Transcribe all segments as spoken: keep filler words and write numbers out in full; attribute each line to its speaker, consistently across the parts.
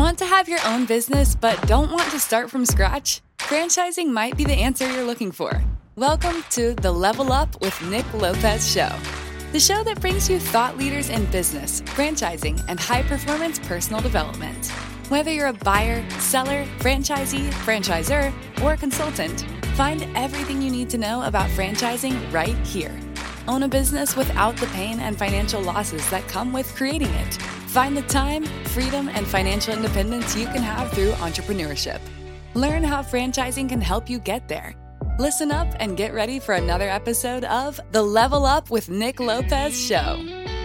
Speaker 1: Want to have your own business but don't want to start from scratch? Franchising might be the answer you're looking for. Welcome to the Level Up with Nick Lopez show, the show that brings you thought leaders in business, franchising, and high-performance personal development. Whether you're a buyer, seller, franchisee, franchisor, or a consultant, find everything you need to know about franchising right here. Own a business without the pain and financial losses that come with creating it. Find the time, freedom, and financial independence you can have through entrepreneurship. Learn how franchising can help you get there. Listen up and get ready for another episode of the Level Up with Nick Lopez show.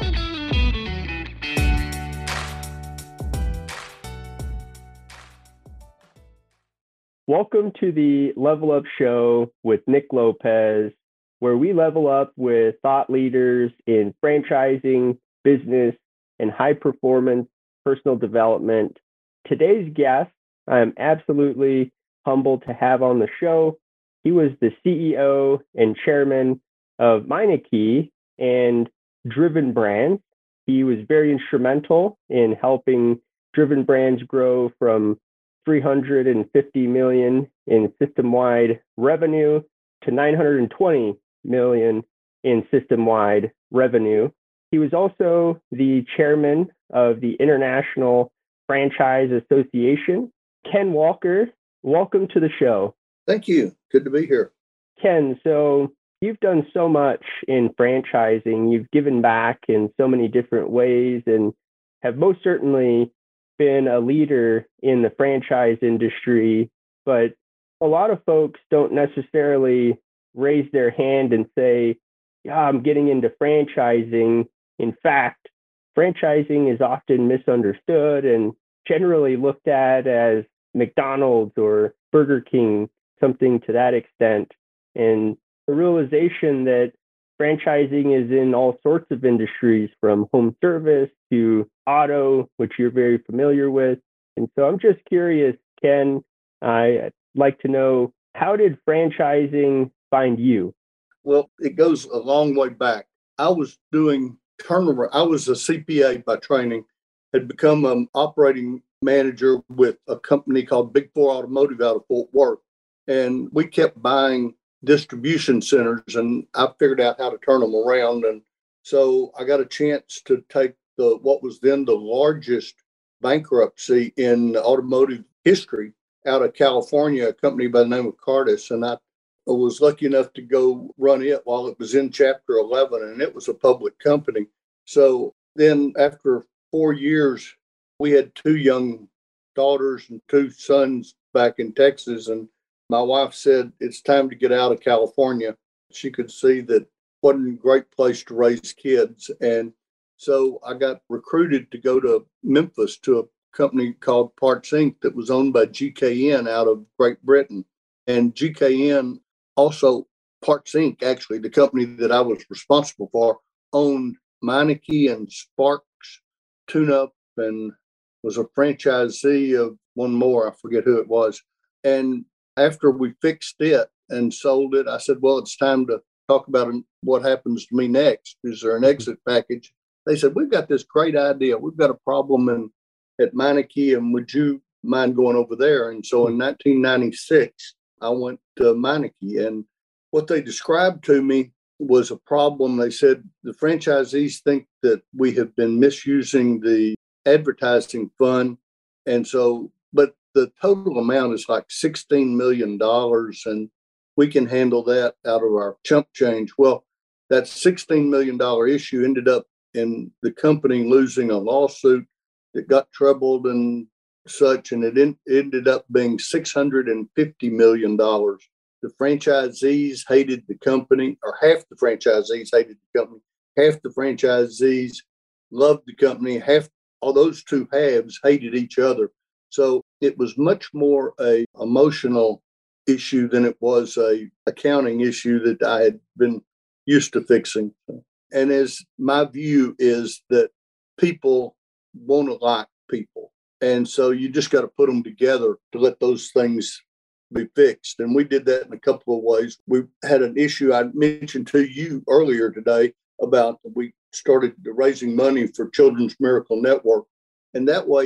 Speaker 2: Welcome to the Level Up show with Nick Lopez, where we level up with thought leaders in franchising, business, and high-performance personal development. Today's guest, I'm absolutely humbled to have on the show. He was the C E O and chairman of Meineke and Driven Brands. He was very instrumental in helping Driven Brands grow from three hundred fifty million dollars in system-wide revenue to nine hundred twenty million dollars in system-wide revenue. He was also the chairman of the International Franchise Association. Ken Walker, welcome to the show.
Speaker 3: Thank you. Good to be here.
Speaker 2: Ken, so you've done so much in franchising. You've given back in so many different ways and have most certainly been a leader in the franchise industry. But a lot of folks don't necessarily raise their hand and say, yeah, I'm getting into franchising. In fact, franchising is often misunderstood and generally looked at as McDonald's or Burger King, something to that extent. And the realization that franchising is in all sorts of industries, from home service to auto, which you're very familiar with. And so I'm just curious, Ken, I'd like to know, how did franchising find you?
Speaker 3: Well, it goes a long way back. I was doing turnaround. I was a C P A by training, had become an operating manager with a company called Big Four Automotive out of Fort Worth. And we kept buying distribution centers, and I figured out how to turn them around. And so I got a chance to take the what was then the largest bankruptcy in automotive history out of California, a company by the name of Cardis. And I I was lucky enough to go run it while it was in Chapter eleven, and it was a public company. So then after four years, we had two young daughters and two sons back in Texas, and my wife said, it's time to get out of California. She could see that it wasn't a great place to raise kids. And so I got recruited to go to Memphis to a company called Parts Incorporated that was owned by G K N out of Great Britain. And G K N also, Parts Incorporated, actually, the company that I was responsible for, owned Meineke and Sparks Tune-Up and was a franchisee of one more. I forget who it was. And after we fixed it and sold it, I said, well, it's time to talk about what happens to me next. Is there an exit package? They said, we've got this great idea. We've got a problem in, at Meineke, and would you mind going over there? And so in nineteen ninety-six, I went to Meineke, and what they described to me was a problem. They said the franchisees think that we have been misusing the advertising fund. And so, but the total amount is like sixteen million dollars, and we can handle that out of our chump change. Well, that sixteen million dollars issue ended up in the company losing a lawsuit that got troubled and such, and it in, ended up being six hundred fifty million dollars. The franchisees hated the company, or half the franchisees hated the company. Half the franchisees loved the company. Half, all those two halves hated each other. So it was much more a emotional issue than it was a accounting issue that I had been used to fixing. And as my view is that people want to like people. And so you just got to put them together to let those things be fixed. And we did that in a couple of ways. We had an issue I mentioned to you earlier today about we started raising money for Children's Miracle Network. And that way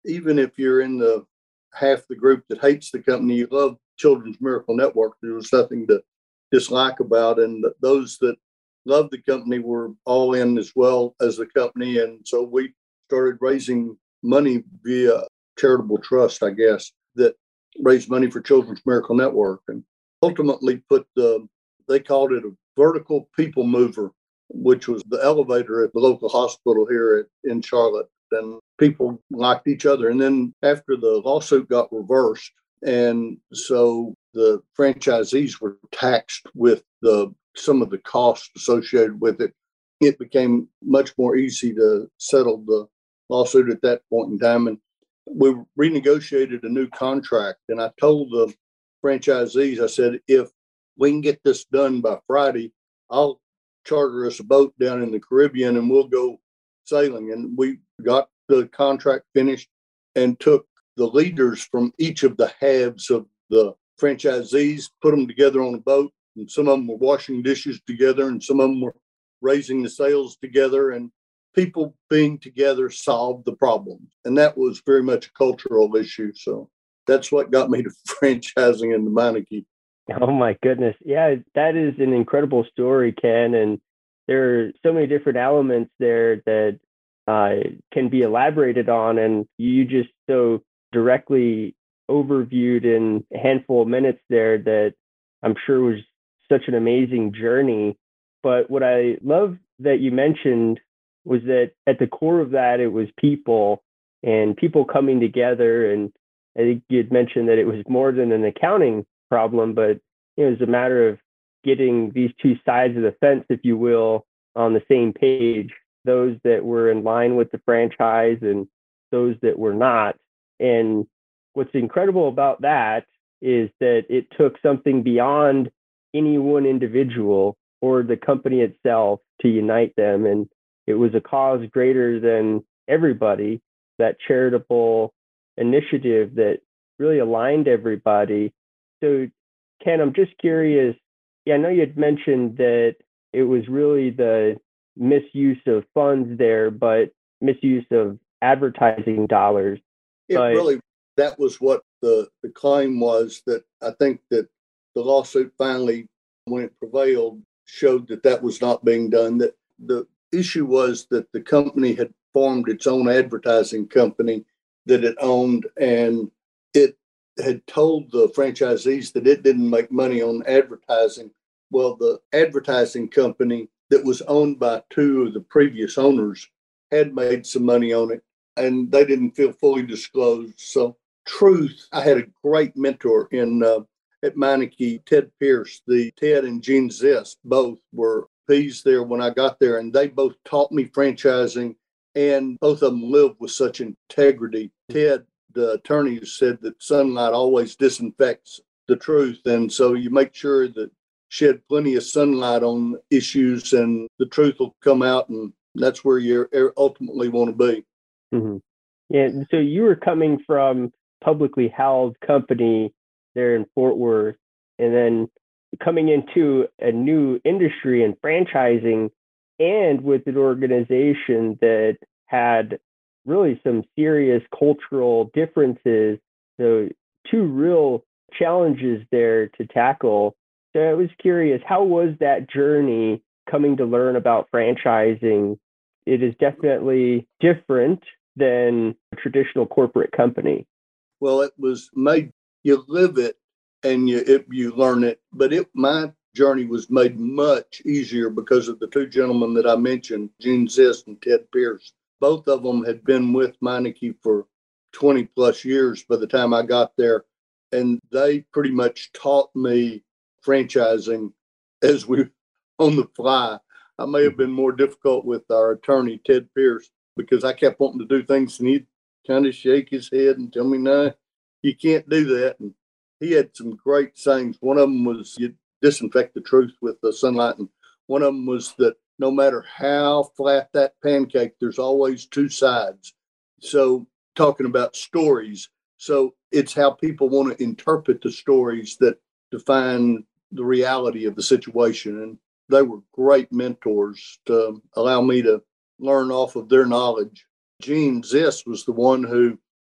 Speaker 3: even if you're in the half the group that hates the company, you love Children's Miracle Network. There was nothing to dislike about, and those that loved the company were all in as well as the company. And so we started raising money via charitable trust, I guess, that raised money for Children's Miracle Network, and ultimately put the, they called it a vertical people mover, which was the elevator at the local hospital here at, in Charlotte. And people liked each other. And then after the lawsuit got reversed, and so the franchisees were taxed with the some of the costs associated with it, it became much more easy to settle the lawsuit at that point in time. And we renegotiated a new contract. And I told the franchisees, I said, if we can get this done by Friday, I'll charter us a boat down in the Caribbean and we'll go sailing. And we got the contract finished and took the leaders from each of the halves of the franchisees, put them together on a boat, and some of them were washing dishes together and some of them were raising the sails together, and people being together solved the problem. And that was very much a cultural issue. So that's what got me to franchising in the Meineke.
Speaker 2: Oh my goodness. Yeah, that is an incredible story, Ken. And there are so many different elements there that uh, can be elaborated on. And you just so directly overviewed in a handful of minutes there that I'm sure was such an amazing journey. But what I love that you mentioned was that at the core of that, it was people and people coming together. And I think you had mentioned that it was more than an accounting problem, but it was a matter of getting these two sides of the fence, if you will, on the same page, those that were in line with the franchise and those that were not. And what's incredible about that is that it took something beyond any one individual or the company itself to unite them. And it was a cause greater than everybody, that charitable initiative that really aligned everybody. So, Ken, I'm just curious. Yeah, I know you had mentioned that it was really the misuse of funds there, but misuse of advertising dollars.
Speaker 3: It
Speaker 2: but,
Speaker 3: really, that was what the, the claim was, that I think that the lawsuit finally, when it prevailed, showed that that was not being done. That the issue was that the company had formed its own advertising company that it owned, and it had told the franchisees that it didn't make money on advertising. Well, the advertising company that was owned by two of the previous owners had made some money on it, and they didn't feel fully disclosed. So, truth, I had a great mentor in uh, at Meineke, Ted Pierce. The Ted and Gene Zist both were P's there when I got there, and they both taught me franchising, and both of them lived with such integrity. Ted, the attorney, said that sunlight always disinfects the truth, and so you make sure that shed plenty of sunlight on issues and the truth will come out, and that's where you ultimately want to be.
Speaker 2: Mm-hmm. Yeah, so you were coming from publicly held company there in Fort Worth, and then coming into a new industry in franchising, and with an organization that had really some serious cultural differences. So two real challenges there to tackle. So I was curious, how was that journey coming to learn about franchising? It is definitely different than a traditional corporate company.
Speaker 3: Well, it was made, you live it and you it, you learn it, but it my journey was made much easier because of the two gentlemen that I mentioned, Gene Zist and Ted Pierce. Both of them had been with Meineke for twenty plus years by the time I got there, and they pretty much taught me franchising as we on the fly. I may have been more difficult with our attorney, Ted Pierce, because I kept wanting to do things and he'd kind of shake his head and tell me, no, you can't do that. And he had some great sayings. One of them was, you disinfect the truth with the sunlight. And one of them was that no matter how flat that pancake, there's always two sides. So talking about stories. So it's how people want to interpret the stories that define the reality of the situation. And they were great mentors to allow me to learn off of their knowledge. Gene Zist was the one who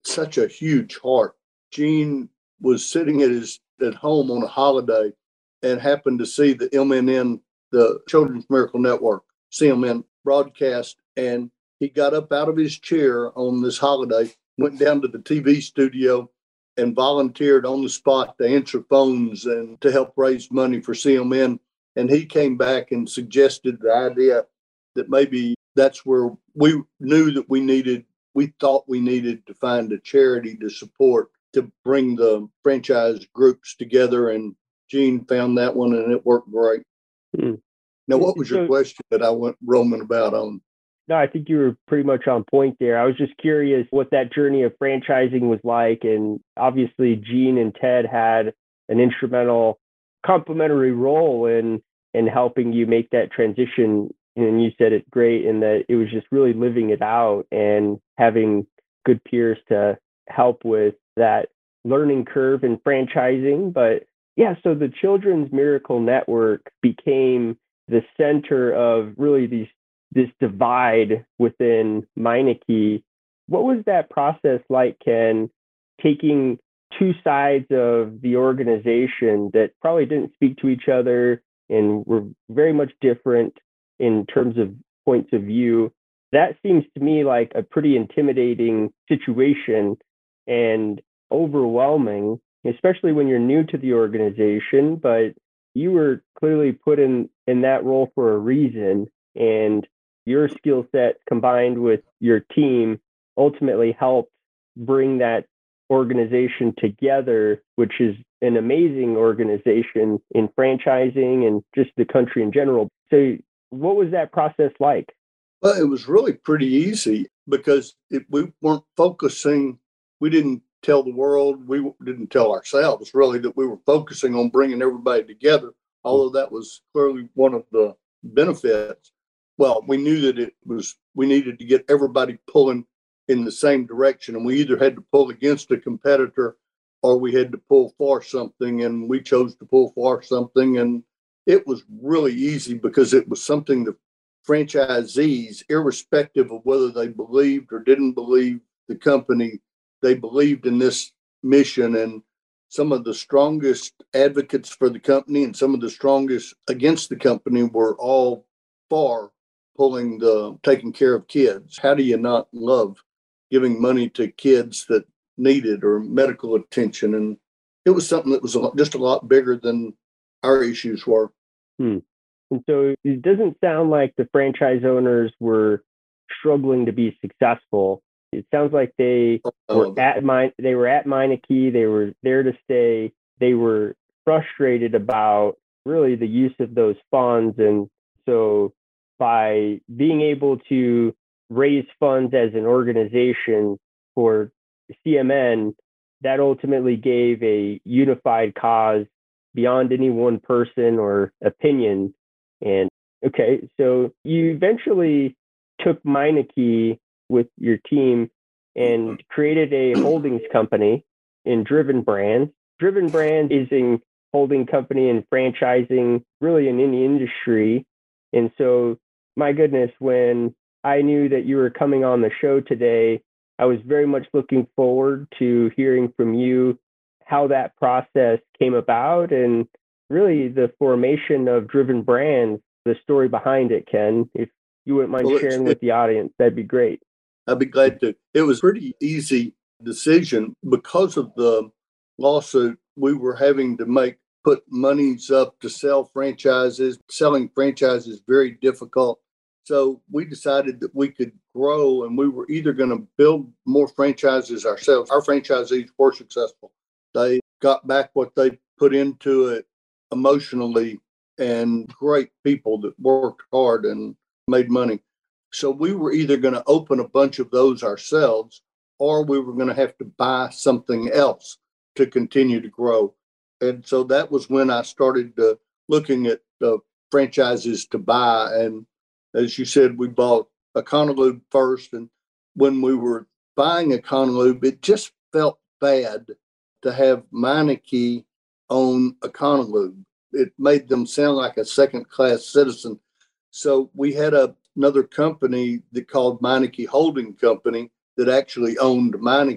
Speaker 3: such a huge heart. Gene was sitting at his at home on a holiday and happened to see the M N N, the Children's Miracle Network, C M N broadcast. And he got up out of his chair on this holiday, went down to the T V studio and volunteered on the spot to answer phones and to help raise money for C M N. And he came back and suggested the idea that maybe that's where we knew that we needed, we thought we needed to find a charity to support, to bring the franchise groups together. And Gene found that one and it worked great. Hmm. Now, what was your so, question that I went roaming about on?
Speaker 2: No, I think you were pretty much on point there. I was just curious what that journey of franchising was like. And obviously, Gene and Ted had an instrumental complementary role in, in helping you make that transition. And you said it great in that it was just really living it out and having good peers to help with that learning curve in franchising. But yeah, so the Children's Miracle Network became the center of really these this divide within Meineke. What was that process like, Ken, taking two sides of the organization that probably didn't speak to each other and were very much different in terms of points of view? That seems to me like a pretty intimidating situation and overwhelming, especially when you're new to the organization, but you were clearly put in, in that role for a reason. And your skill set combined with your team ultimately helped bring that organization together, which is an amazing organization in franchising and just the country in general. So what was that process like?
Speaker 3: Well, it was really pretty easy because it, we weren't focusing, we didn't tell the world, we didn't tell ourselves really that we were focusing on bringing everybody together, although that was clearly one of the benefits. Well, we knew that it was, we needed to get everybody pulling in the same direction. And we either had to pull against a competitor or we had to pull for something. And we chose to pull for something. And it was really easy because it was something that franchisees, irrespective of whether they believed or didn't believe the company, they believed in this mission. And some of the strongest advocates for the company and some of the strongest against the company were all for pulling the taking care of kids. How do you not love giving money to kids that need it or medical attention? And it was something that was a lot, just a lot bigger than our issues were.
Speaker 2: Hmm. And so it doesn't sound like the franchise owners were struggling to be successful. It sounds like they oh, were at mine. They were at Meineke. They were there to stay. They were frustrated about really the use of those funds, and so by being able to raise funds as an organization for C M N, that ultimately gave a unified cause beyond any one person or opinion. And okay, so you eventually took Meineke with your team and created a holdings company in Driven Brands. Driven Brands is a holding company in franchising, really in any industry. And so, my goodness, when I knew that you were coming on the show today, I was very much looking forward to hearing from you how that process came about and really the formation of Driven Brands, the story behind it, Ken. If you wouldn't mind well, sharing with the audience, that'd be great.
Speaker 3: I'd be glad to. It was a pretty easy decision because of the lawsuit. We were having to make, put monies up to sell franchises. Selling franchises is very difficult. So we decided that we could grow and we were either going to build more franchises ourselves. Our franchisees were successful. They got back what they put into it emotionally, and great people that worked hard and made money. So we were either going to open a bunch of those ourselves or we were going to have to buy something else to continue to grow. And so that was when I started uh, looking at uh, franchises to buy. And as you said, we bought Econolube first. And when we were buying Econolube, it just felt bad to have Meineke own Econolube. It made them sound like a second-class citizen. So we had a, another company that called Meineke Holding Company that actually owned Meineke.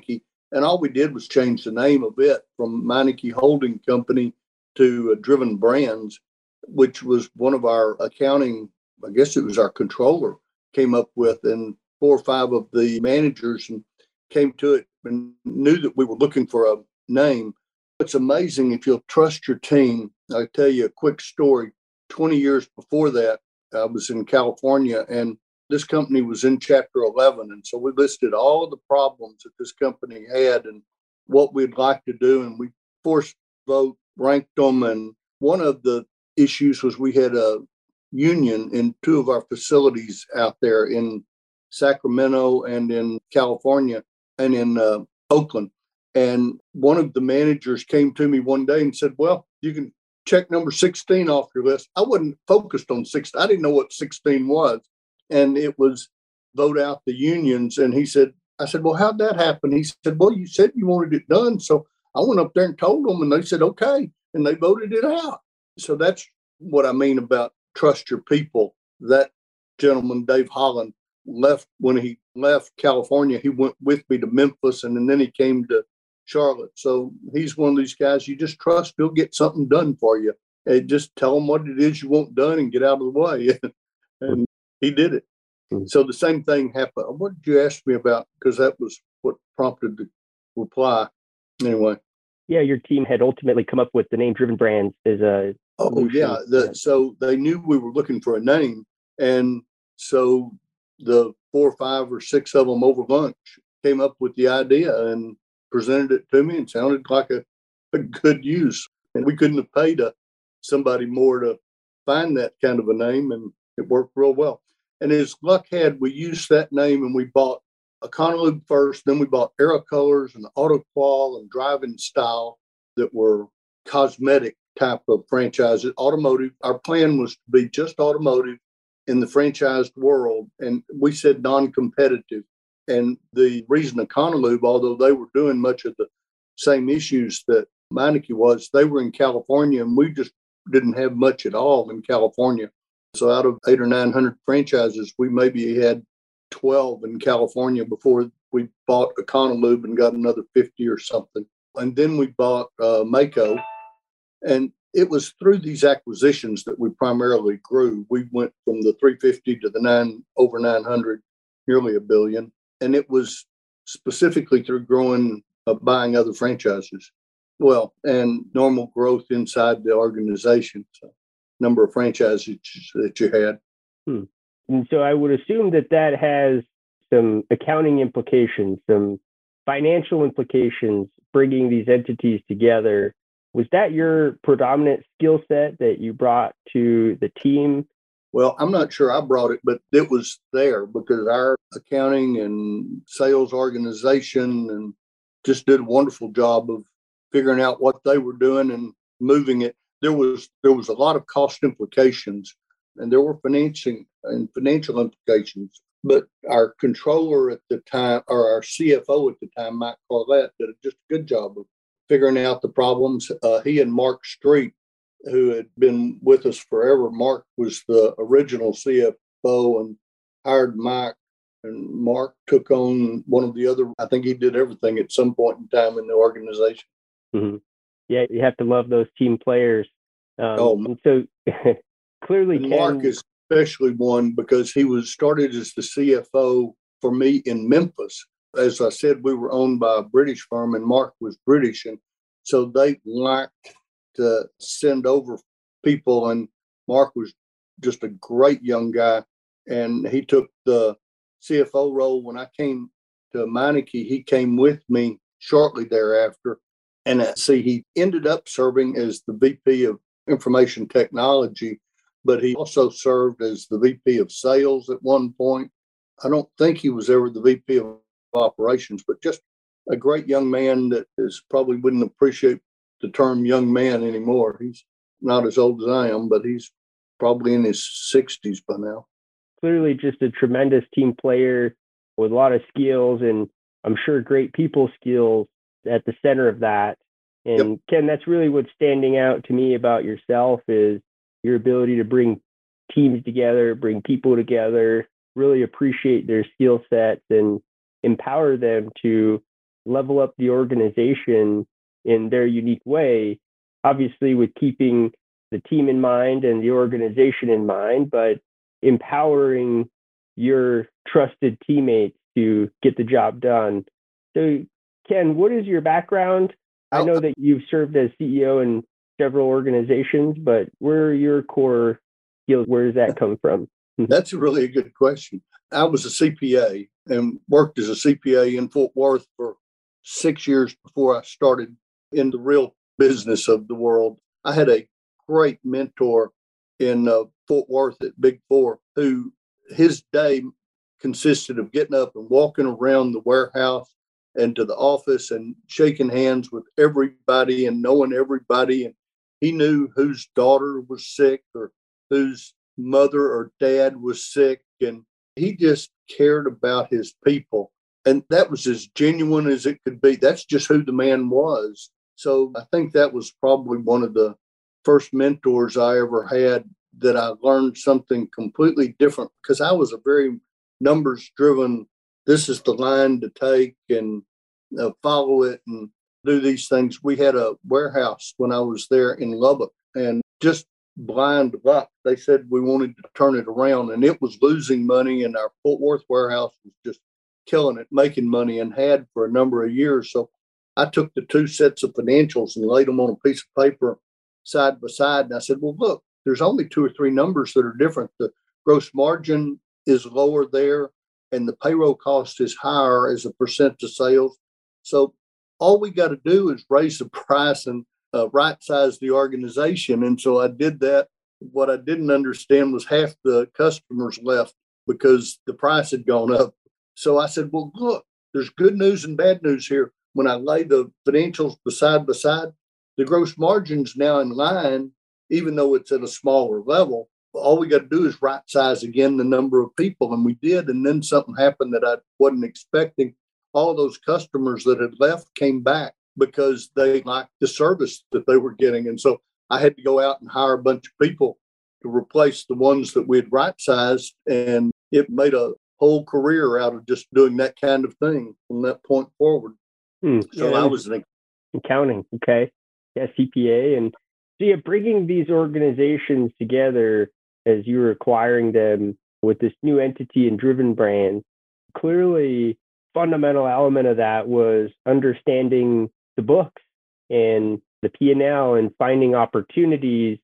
Speaker 3: And all we did was change the name of it from Meineke Holding Company to uh, Driven Brands, which was one of our accounting, I guess it was our controller, came up with, and four or five of the managers and came to it and knew that we were looking for a name. It's amazing if you'll trust your team. I'll tell you a quick story. twenty years before that, I was in California, and this company was in Chapter eleven. And so we listed all of the problems that this company had and what we'd like to do. And we forced vote, ranked them. And one of the issues was we had a union in two of our facilities out there in Sacramento and in California and in uh, Oakland. And one of the managers came to me one day and said, well, you can check number sixteen off your list. I wasn't focused on sixteen. I didn't know what sixteen was. And it was vote out the unions. And he said, I said, well, how'd that happen? He said, well, you said you wanted it done. So I went up there and told them, and they said, okay. And they voted it out. So that's what I mean about trust your people. That gentleman, Dave Holland, left when he left California. He went with me to Memphis, and, and then he came to Charlotte. So he's one of these guys you just trust. He'll get something done for you. And just tell him what it is you want done and get out of the way. And he did it. Mm-hmm. So the same thing happened. What did you ask me about? Because that was what prompted the reply. Anyway.
Speaker 2: Yeah, your team had ultimately come up with the name Driven Brands as a
Speaker 3: Oh, solution. yeah. The, so they knew we were looking for a name. And so the four or five or six of them over lunch came up with the idea and presented it to me, and sounded like a, a good use. And we couldn't have paid a, somebody more to find that kind of a name, and it worked real well. And as luck had, we used that name, and we bought Econolube first, then we bought Aerocolors and AutoQual and Driving Style that were cosmetic type of franchises. Automotive, our plan was to be just automotive in the franchised world, and we said non-competitive. And the reason Econolube, although they were doing much of the same issues that Meineke was, they were in California, and we just didn't have much at all in California. So out of eight or nine hundred franchises, we maybe had twelve in California before we bought Econolube and got another fifty or something. And then we bought uh, Maaco. And it was through these acquisitions that we primarily grew. We went from the three fifty to the nine over nine hundred, nearly a billion. And it was specifically through growing, uh, buying other franchises. Well, and normal growth inside the organization. So number of franchises that you had.
Speaker 2: Hmm. And so I would assume that that has some accounting implications, some financial implications, bringing these entities together. Was that your predominant skill set that you brought to the team?
Speaker 3: Well, I'm not sure I brought it, but it was there because our accounting and sales organization and just did a wonderful job of figuring out what they were doing and moving it. There was there was a lot of cost implications, and there were financing and financial implications. But our controller at the time, or our C F O at the time, Mike Carlett, did just a good job of figuring out the problems. Uh, he and Mark Street, who had been with us forever. Mark was the original C F O and hired Mike, and Mark took on one of the other. I think he did everything at some point in time in the organization.
Speaker 2: Mm-hmm. Yeah, you have to love those team players. Um,
Speaker 3: oh,
Speaker 2: and so clearly,
Speaker 3: and
Speaker 2: Ken,
Speaker 3: Mark is especially one because he was started as the C F O for me in Memphis. As I said, we were owned by a British firm, and Mark was British, and so they liked to send over people. And Mark was just a great young guy, and he took the C F O role when I came to Meineke. He came with me shortly thereafter. And uh, see, he ended up serving as the V P of Information Technology, but he also served as the V P of Sales at one point. I don't think he was ever the V P of Operations, but just a great young man that is probably wouldn't appreciate the term young man anymore. He's not as old as I am, but he's probably in his sixties by now.
Speaker 2: Clearly just a tremendous team player with a lot of skills, and I'm sure great people skills at the center of that. And yep. Ken, that's really what's standing out to me about yourself is your ability to bring teams together, bring people together, really appreciate their skill sets and empower them to level up the organization in their unique way, obviously with keeping the team in mind and the organization in mind, but empowering your trusted teammates to get the job done. So, Ken, what is your background? I know that you've served as C E O in several organizations, but where are your core skills? Where does that come from?
Speaker 3: That's really a good question. I was a C P A and worked as a C P A in Fort Worth for six years before I started in the real business of the world. I had a great mentor in uh, Fort Worth at Big Four who his day consisted of getting up and walking around the warehouse and to the office and shaking hands with everybody and knowing everybody. And he knew whose daughter was sick or whose mother or dad was sick. And he just cared about his people. And that was as genuine as it could be. That's just who the man was. So I think that was probably one of the first mentors I ever had that I learned something completely different because I was a very numbers driven. This is the line to take and uh, follow it and do these things. We had a warehouse when I was there in Lubbock and just blind luck. They said we wanted to turn it around and it was losing money and our Fort Worth warehouse was just killing it, making money and had for a number of years. So I took the two sets of financials and laid them on a piece of paper side by side. And I said, well, look, there's only two or three numbers that are different. The gross margin is lower there and the payroll cost is higher as a percent of sales. So all we got to do is raise the price and uh, right size the organization. And so I did that. What I didn't understand was half the customers left because the price had gone up. So I said, well, look, there's good news and bad news here. When I lay the financials beside by side, the gross margin's now in line, even though it's at a smaller level. All we got to do is right size again the number of people. And we did. And then something happened that I wasn't expecting. All of those customers that had left came back because they liked the service that they were getting. And so I had to go out and hire a bunch of people to replace the ones that we had right sized. And it made a whole career out of just doing that kind of thing from that point forward.
Speaker 2: Hmm.
Speaker 3: So
Speaker 2: yeah,
Speaker 3: I was an
Speaker 2: accounting. Okay. Yeah, C P A. And so yeah, bringing these organizations together as you were acquiring them with this new entity and Driven Brands, clearly fundamental element of that was understanding the books and the P and L and finding opportunities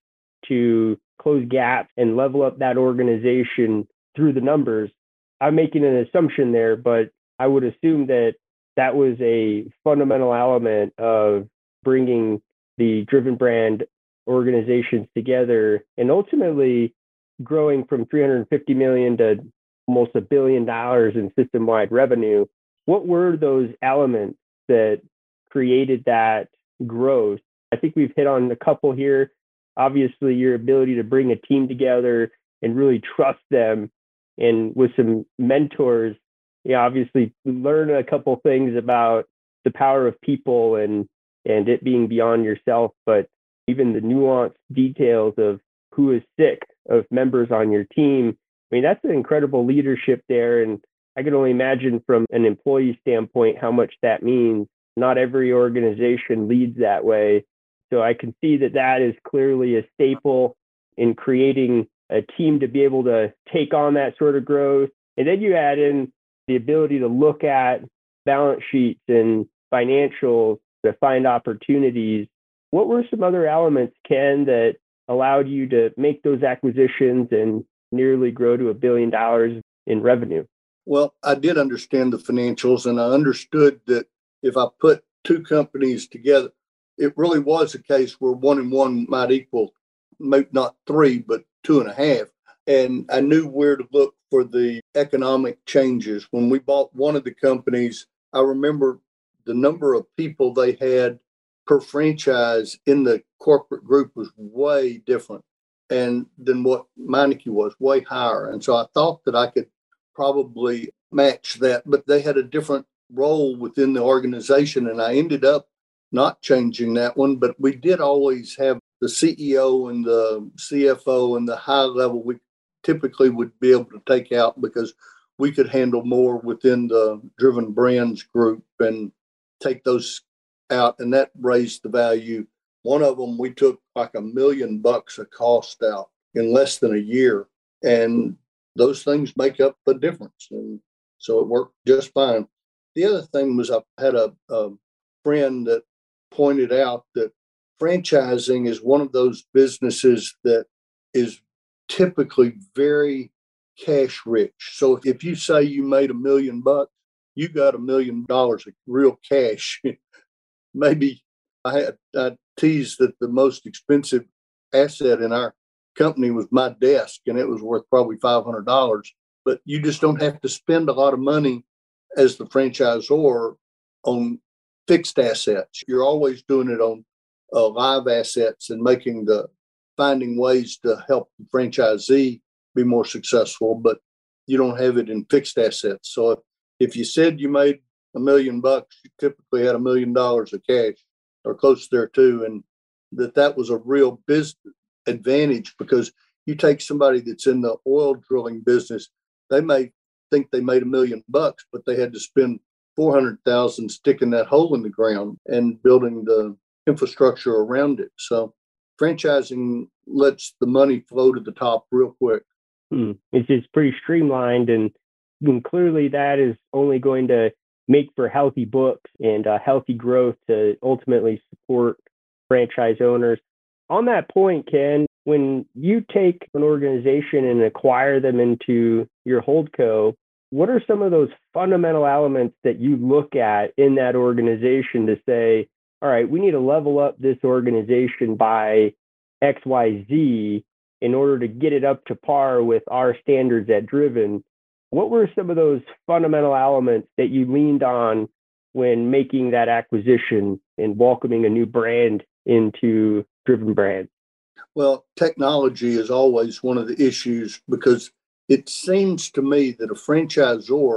Speaker 2: to close gaps and level up that organization through the numbers. I'm making an assumption there, but I would assume that that was a fundamental element of bringing the Driven Brand organizations together and ultimately growing from three hundred fifty million dollars to almost a billion dollars in system-wide revenue. What were those elements that created that growth? I think we've hit on a couple here. Obviously, your ability to bring a team together and really trust them, and with some mentors, you obviously learn a couple things about the power of people and and it being beyond yourself, but even the nuanced details of who is sick, of members on your team. I mean, that's an incredible leadership there. And I can only imagine from an employee standpoint how much that means. Not every organization leads that way. So I can see that that is clearly a staple in creating a team to be able to take on that sort of growth. And then you add in the ability to look at balance sheets and financials to find opportunities. What were some other elements, Ken, that allowed you to make those acquisitions and nearly grow to a billion dollars in revenue?
Speaker 3: Well, I did understand the financials, and I understood that if I put two companies together, it really was a case where one and one might equal, maybe not three, but two and a half. And I knew where to look for the economic changes. When we bought one of the companies, I remember the number of people they had per franchise in the corporate group was way different and than what Meineke was, way higher. And so I thought that I could probably match that, but they had a different role within the organization. And I ended up not changing that one, but we did always have the C E O and the C F O and the high level we typically would be able to take out because we could handle more within the Driven Brands group. And take those out, and that raised the value. One of them, we took like a million bucks of cost out in less than a year. And those things make up the difference. And so it worked just fine. The other thing was I had a, a friend that pointed out that franchising is one of those businesses that is typically very cash rich. So if you say you made a million bucks, you got a million dollars of real cash. Maybe I had I teased that the most expensive asset in our company was my desk, and it was worth probably five hundred dollars. But you just don't have to spend a lot of money as the franchisor on fixed assets. You're always doing it on uh, live assets and making the finding ways to help the franchisee be more successful, but you don't have it in fixed assets. So if, if you said you made a million bucks, you typically had a million dollars of cash or close there too. And that that was a real business advantage, because you take somebody that's in the oil drilling business, they may think they made a million bucks, but they had to spend four hundred thousand sticking that hole in the ground and building the infrastructure around it. So franchising lets the money flow to the top real quick.
Speaker 2: Hmm. It's just pretty streamlined, and, and clearly that is only going to make for healthy books and uh, healthy growth to ultimately support franchise owners. On that point, Ken, when you take an organization and acquire them into your holdco, what are some of those fundamental elements that you look at in that organization to say, all right, we need to level up this organization by X Y Z in order to get it up to par with our standards at Driven? What were some of those fundamental elements that you leaned on when making that acquisition and welcoming a new brand into Driven Brands?
Speaker 3: Well, technology is always one of the issues, because it seems to me that a franchisor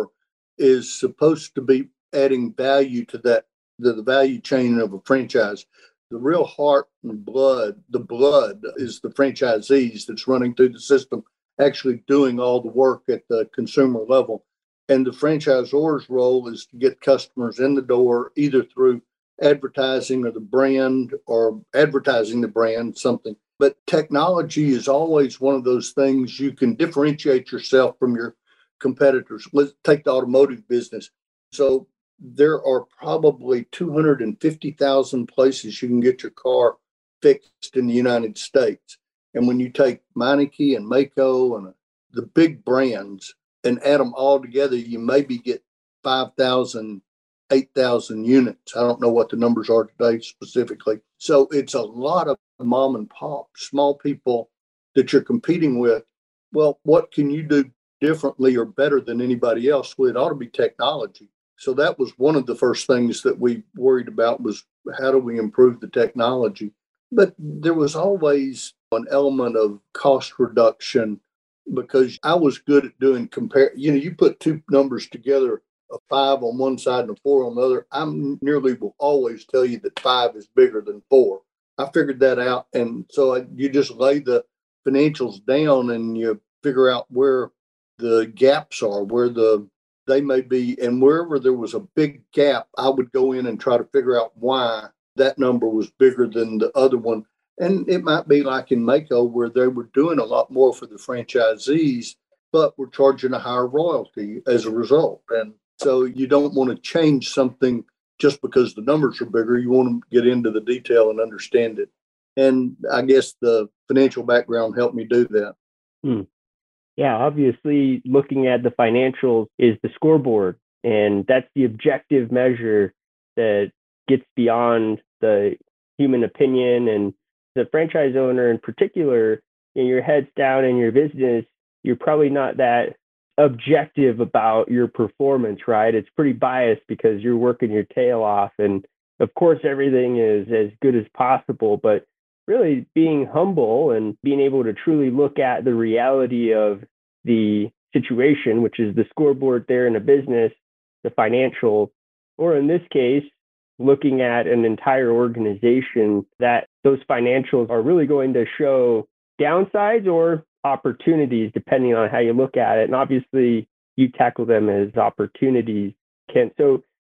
Speaker 3: is supposed to be adding value to that, the, the value chain of a franchise. The real heart and blood, the blood is the franchisees that's running through the system, actually doing all the work at the consumer level. And the franchisor's role is to get customers in the door, either through advertising or the brand, or advertising the brand, something. But technology is always one of those things you can differentiate yourself from your competitors. Let's take the automotive business. So there are probably two hundred fifty thousand places you can get your car fixed in the United States. And when you take Meineke and Maaco and the big brands and add them all together, you maybe get five thousand, eight thousand units. I don't know what the numbers are today specifically. So it's a lot of mom and pop, small people that you're competing with. Well, what can you do differently or better than anybody else? Well, it ought to be technology. So that was one of the first things that we worried about, was how do we improve the technology? But there was always an element of cost reduction, because I was good at doing compare. You know, you put two numbers together, a five on one side and a four on the other. I nearly will always tell you that five is bigger than four. I figured that out. And so I, you just lay the financials down and you figure out where the gaps are, where the they may be. And wherever there was a big gap, I would go in and try to figure out why that number was bigger than the other one. And it might be like in Maaco, where they were doing a lot more for the franchisees, but were charging a higher royalty as a result. And so you don't want to change something just because the numbers are bigger. You want to get into the detail and understand it. And I guess the financial background helped me do that.
Speaker 2: Hmm. Yeah, obviously looking at the financials is the scoreboard, and that's the objective measure that gets beyond the human opinion. And the franchise owner in particular, in your head's down in your business, you're probably not that objective about your performance, right? It's pretty biased because you're working your tail off. And of course, everything is as good as possible, but really being humble and being able to truly look at the reality of the situation, which is the scoreboard there in a business, the financial, or in this case, looking at an entire organization, that those financials are really going to show downsides or opportunities, depending on how you look at it. And obviously, you tackle them as opportunities, Kent. So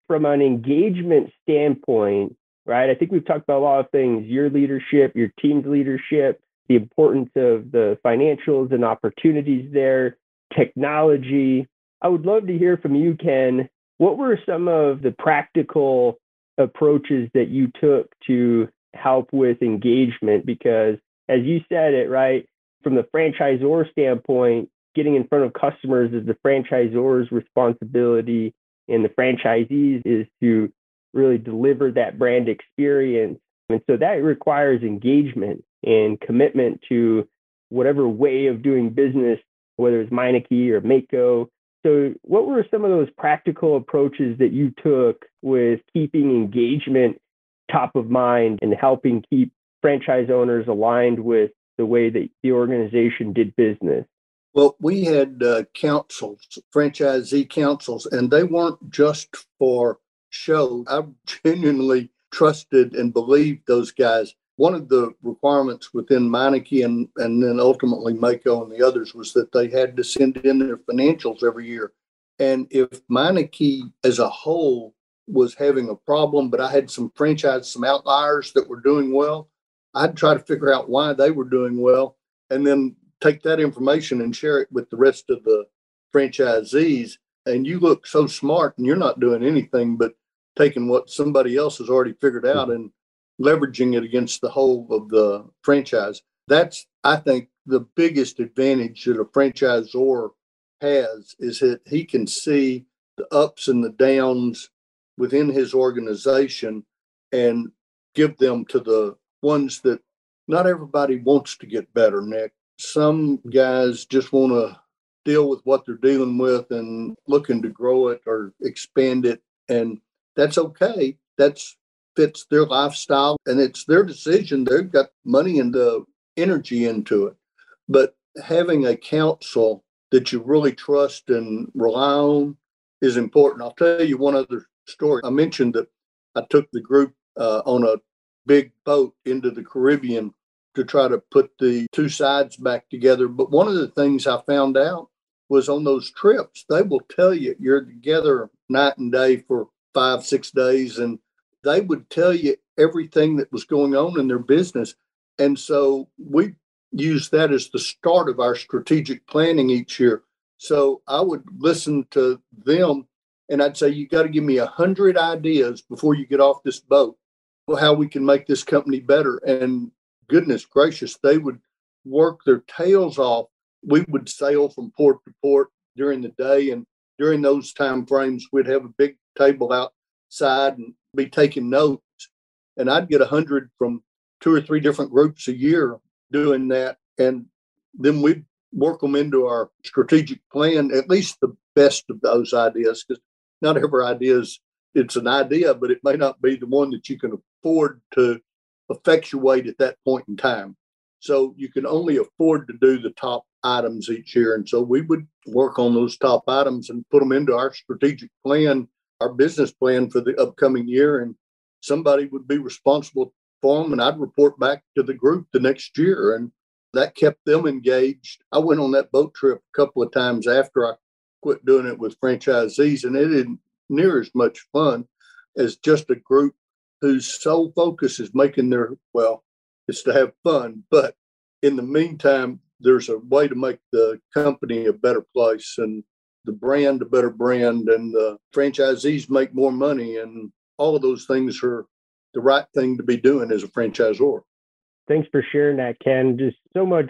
Speaker 2: from an engagement standpoint, right? I think we've talked about a lot of things, your leadership, your team's leadership, the importance of the financials and opportunities there, technology. I would love to hear from you, Ken. What were some of the practical approaches that you took to help with engagement? Because as you said it, right, from the franchisor standpoint, getting in front of customers is the franchisor's responsibility, and the franchisees is to really deliver that brand experience. And so that requires engagement and commitment to whatever way of doing business, whether it's Meineke or Maaco. So what were some of those practical approaches that you took with keeping engagement top of mind and helping keep franchise owners aligned with the way that the organization did business?
Speaker 3: Well, we had uh, councils, franchisee councils, and they weren't just for show. I genuinely trusted and believed those guys. One of the requirements within Meineke and, and then ultimately Maaco and the others was that they had to send in their financials every year. And if Meineke as a whole was having a problem, but I had some franchise, some outliers that were doing well, I'd try to figure out why they were doing well and then take that information and share it with the rest of the franchisees. And you look so smart and you're not doing anything but taking what somebody else has already figured out and leveraging it against the whole of the franchise. That's, I think, the biggest advantage that a franchisor has is that he can see the ups and the downs within his organization and give them to the ones that not everybody wants to get better, Nick. Some guys just want to deal with what they're dealing with and looking to grow it or expand it. And that's okay. That's fits their lifestyle and it's their decision. They've got money and the energy into it. But having a council that you really trust and rely on is important. I'll tell you one other story. I mentioned that I took the group uh, on a big boat into the Caribbean to try to put the two sides back together. But one of the things I found out was on those trips, they will tell you you're together night and day for five, six days, and they would tell you everything that was going on in their business. And so we used that as the start of our strategic planning each year. So I would listen to them and I'd say, you got to give me a hundred ideas before you get off this boat for how we can make this company better. And goodness gracious, they would work their tails off. We would sail from port to port during the day. And during those time frames, we'd have a big table outside and be taking notes. And I'd get a hundred from two or three different groups a year doing that. And then we'd work them into our strategic plan, at least the best of those ideas, because not every idea is, it's an idea, but it may not be the one that you can afford to effectuate at that point in time. So you can only afford to do the top items each year. And so we would work on those top items and put them into our strategic plan, our business plan for the upcoming year. And somebody would be responsible for them. And I'd report back to the group the next year. And that kept them engaged. I went on that boat trip a couple of times after I quit doing it with franchisees, and it isn't near as much fun as just a group whose sole focus is making their, well, it's to have fun. But in the meantime, there's a way to make the company a better place and the brand a better brand, and the franchisees make more money, and all of those things are the right thing to be doing as a franchisor.
Speaker 2: Thanks for sharing that, Ken. Just so much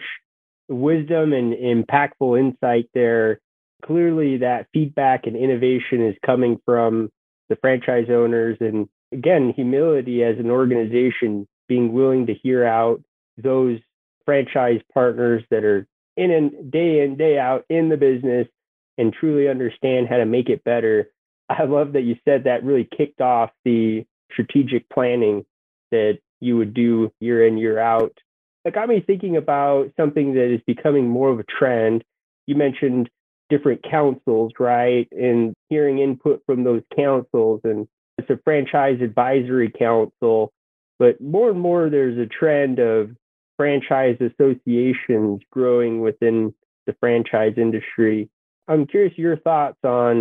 Speaker 2: wisdom and impactful insight there. Clearly, that feedback and innovation is coming from the franchise owners. And again, humility as an organization, being willing to hear out those franchise partners that are in and day in, day out in the business and truly understand how to make it better. I love that you said that really kicked off the strategic planning that you would do year in, year out. It got me thinking about something that is becoming more of a trend. You mentioned different councils, right? And hearing input from those councils, and it's a franchise advisory council, but more and more there's a trend of franchise associations growing within the franchise industry. I'm curious your thoughts on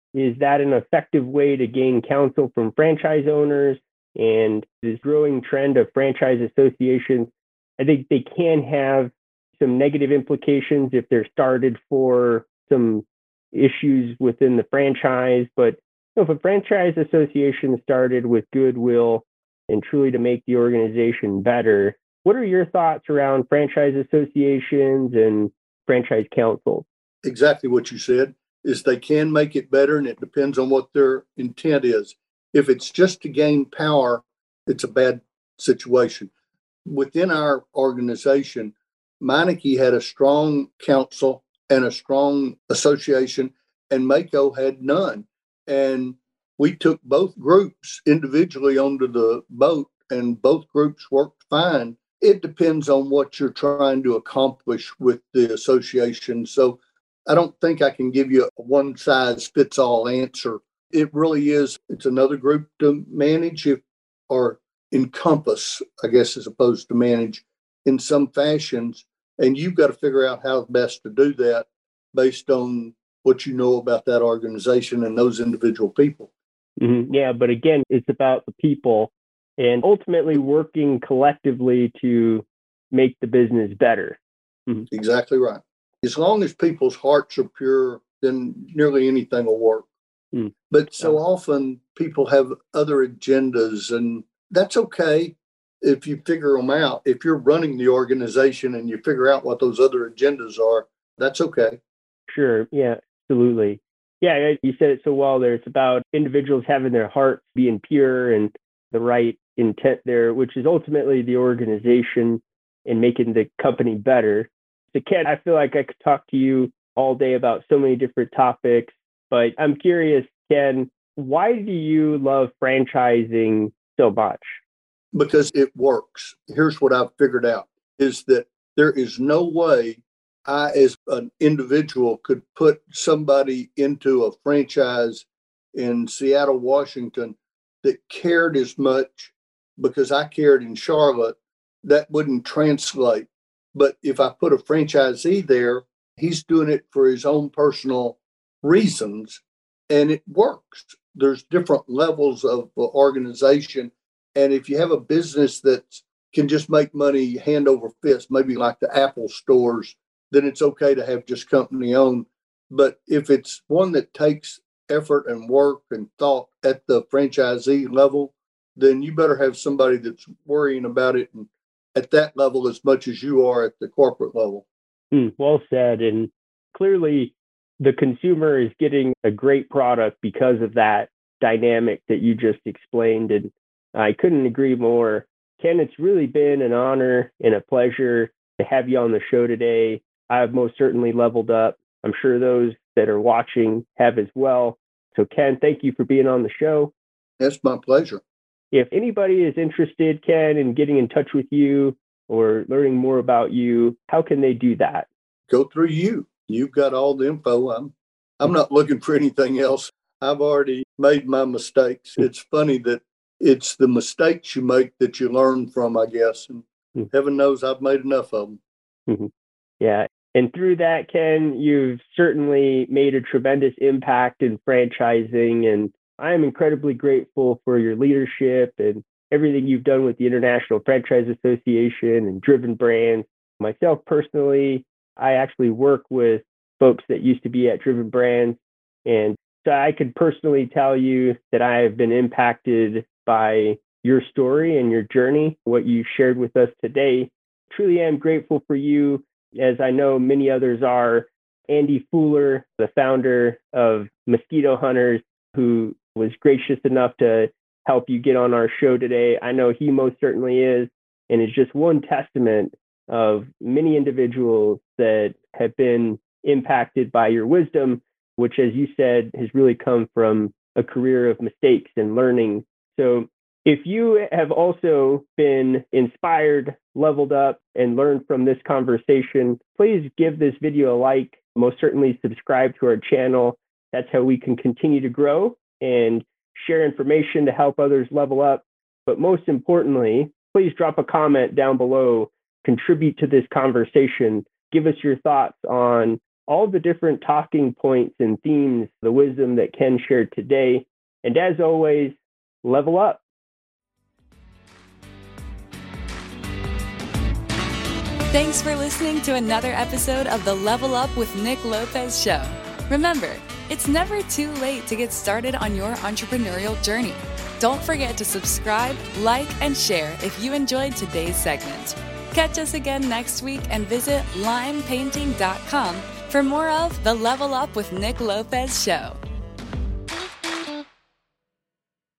Speaker 2: Is that an effective way to gain counsel from franchise owners? And this growing trend of franchise associations, I think they can have some negative implications if they're started for some issues within the franchise. But you know, if a franchise association started with goodwill and truly to make the organization better, what are your thoughts around franchise associations and franchise councils?
Speaker 3: Exactly what you said, is they can make it better, and it depends on what their intent is. If it's just to gain power, it's a bad situation. Within our organization, Meineke had a strong council and a strong association, and Maaco had none. And we took both groups individually onto the boat, and both groups worked fine. It depends on what you're trying to accomplish with the association. So I don't think I can give you a one size fits all answer. It really is. It's another group to manage if, or encompass, I guess, as opposed to manage in some fashions. And you've got to figure out how best to do that based on what you know about that organization and those individual people.
Speaker 2: Mm-hmm. Yeah, but again, it's about the people and ultimately working collectively to make the business better.
Speaker 3: Mm-hmm. Exactly right. As long as people's hearts are pure, then nearly anything will work. Mm. But so yeah. often people have other agendas, and that's okay if you figure them out. If you're running the organization and you figure out what those other agendas are, that's okay.
Speaker 2: Sure. Yeah, absolutely. Yeah, you said it so well there. It's about individuals having their hearts being pure and the right intent there, which is ultimately the organization and making the company better. So Ken, I feel like I could talk to you all day about so many different topics, but I'm curious, Ken, why do you love franchising so much?
Speaker 3: Because it works. Here's what I've figured out, is that there is no way I, as an individual, could put somebody into a franchise in Seattle, Washington that cared as much because I cared in Charlotte. That wouldn't translate. But if I put a franchisee there, he's doing it for his own personal reasons, and it works. There's different levels of organization. And if you have a business that can just make money hand over fist, maybe like the Apple stores, then it's okay to have just company owned. But if it's one that takes effort and work and thought at the franchisee level, then you better have somebody that's worrying about it and at that level as much as you are at the corporate level.
Speaker 2: Mm, well said. And clearly the consumer is getting a great product because of that dynamic that you just explained. And I couldn't agree more. Ken, it's really been an honor and a pleasure to have you on the show today. I've most certainly leveled up. I'm sure those that are watching have as well. So Ken, thank you for being on the show.
Speaker 3: It's my pleasure.
Speaker 2: If anybody is interested, Ken, in getting in touch with you or learning more about you, how can they do that?
Speaker 3: Go through you. You've got all the info. I'm, I'm not looking for anything else. I've already made my mistakes. It's funny that it's the mistakes you make that you learn from, I guess. And mm-hmm. heaven knows I've made enough of them.
Speaker 2: Mm-hmm. Yeah. And through that, Ken, you've certainly made a tremendous impact in franchising. And I am incredibly grateful for your leadership and everything you've done with the International Franchise Association and Driven Brands. Myself personally, I actually work with folks that used to be at Driven Brands. And so I could personally tell you that I have been impacted by your story and your journey, what you shared with us today. Truly am grateful for you, as I know many others are. Andy Fuller, the founder of Mosquito Hunters, who was gracious enough to help you get on our show today. I know he most certainly is, and it's just one testament of many individuals that have been impacted by your wisdom, which, as you said, has really come from a career of mistakes and learning. So if you have also been inspired, leveled up, and learned from this conversation, please give this video a like. Most certainly subscribe to our channel. That's how we can continue to grow and share information to help others level up. But most importantly, please drop a comment down below, contribute to this conversation, give us your thoughts on all the different talking points and themes, the wisdom that Ken shared today. And as always, level up.
Speaker 1: Thanks for listening to another episode of the Level Up with Nick Lopez show. Remember, it's never too late to get started on your entrepreneurial journey. Don't forget to subscribe, like, and share if you enjoyed today's segment. Catch us again next week and visit lime painting dot com for more of the Level Up with Nick Lopez show.